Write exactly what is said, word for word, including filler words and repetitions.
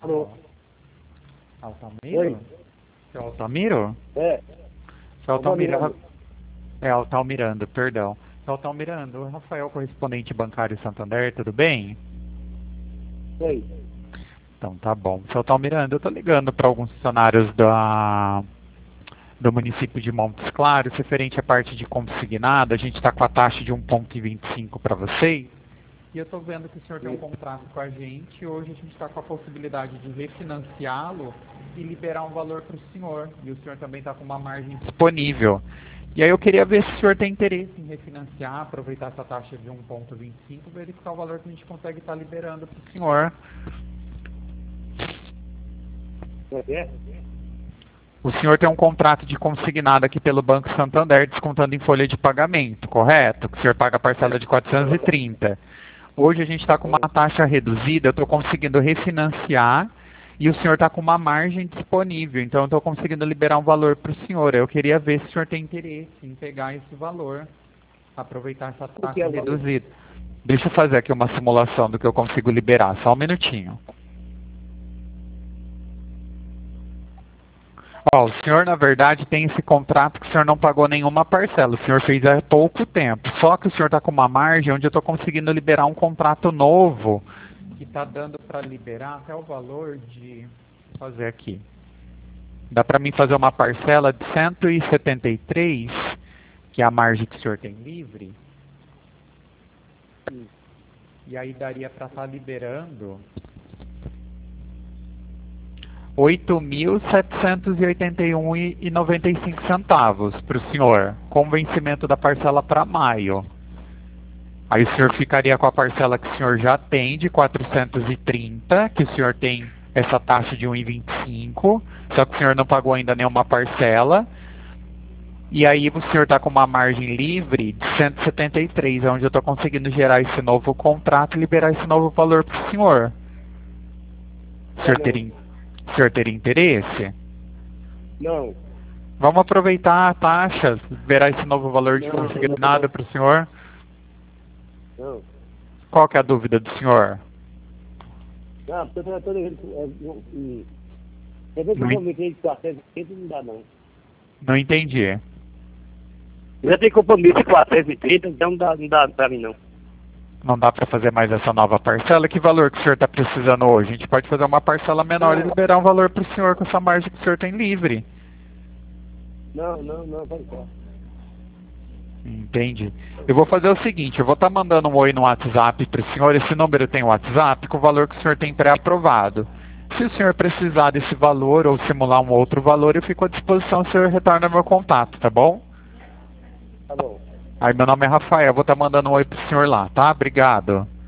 Alô? Altamiro? Oi. Seu Altamiro? É. Seu Altamiro... Altamirando. É, Altamirando, perdão. Seu Altamirando, o Rafael, correspondente bancário Santander, tudo bem? Oi. Então tá bom. Seu Altamirando, eu tô ligando para alguns funcionários da... do município de Montes Claros, referente à parte de consignado. A gente está com a taxa de um vírgula vinte e cinco para vocês. E eu estou vendo que o senhor tem um contrato com a gente. Hoje a gente está com a possibilidade de refinanciá-lo e liberar um valor para o senhor. E o senhor também está com uma margem disponível. E aí eu queria ver se o senhor tem interesse em refinanciar, aproveitar essa taxa de um vírgula vinte e cinco, verificar o valor que a gente consegue estar liberando para o senhor. É? O senhor tem um contrato de consignado aqui pelo Banco Santander, descontando em folha de pagamento, correto? Que o senhor paga a parcela de quatrocentos e trinta. Hoje a gente está com uma taxa reduzida, eu estou conseguindo refinanciar e o senhor está com uma margem disponível, então eu estou conseguindo liberar um valor para o senhor. Eu queria ver se o senhor tem interesse em pegar esse valor, aproveitar essa taxa reduzida. Deixa eu fazer aqui uma simulação do que eu consigo liberar, só um minutinho. Ó, o senhor, na verdade, tem esse contrato que o senhor não pagou nenhuma parcela. O senhor fez há pouco tempo. Só que o senhor está com uma margem onde eu estou conseguindo liberar um contrato novo que está dando para liberar até o valor de... Vou fazer aqui. Dá para mim fazer uma parcela de cento e setenta e três, que é a margem que o senhor tem livre. E aí daria para estar liberando oito mil setecentos e oitenta e um reais e noventa e cinco centavos para o senhor, com vencimento da parcela para maio. Aí o senhor ficaria com a parcela que o senhor já tem, de quatrocentos e trinta, que o senhor tem essa taxa de um vírgula vinte e cinco, só que o senhor não pagou ainda nenhuma parcela. E aí o senhor está com uma margem livre de cento e setenta e três, onde eu estou conseguindo gerar esse novo contrato e liberar esse novo valor para o senhor. O senhor teria... O senhor teria interesse? Não. Vamos aproveitar a taxa, verá esse novo valor de consignado para o senhor? Não. Qual que é a dúvida do senhor? Não, porque eu estou devendo... Quer ver que eu vou meter de quatrocentos e trinta, não dá não. Não entendi. Já tem compromisso de quatrocentos e trinta, então não dá, não dá para mim não. Não dá para fazer mais essa nova parcela? Que valor que o senhor está precisando hoje? A gente pode fazer uma parcela menor e liberar um valor para o senhor com essa margem que o senhor tem livre. Não, não, não, vai só. Entendi. Eu vou fazer o seguinte, eu vou estar tá mandando um oi no WhatsApp para o senhor. Esse número tem WhatsApp com o valor que o senhor tem pré-aprovado. Se o senhor precisar desse valor ou simular um outro valor, eu fico à disposição, o senhor retorna meu contato, tá bom? Tá bom. Aí meu nome é Rafael, vou estar tá mandando um oi pro senhor lá, tá? Obrigado.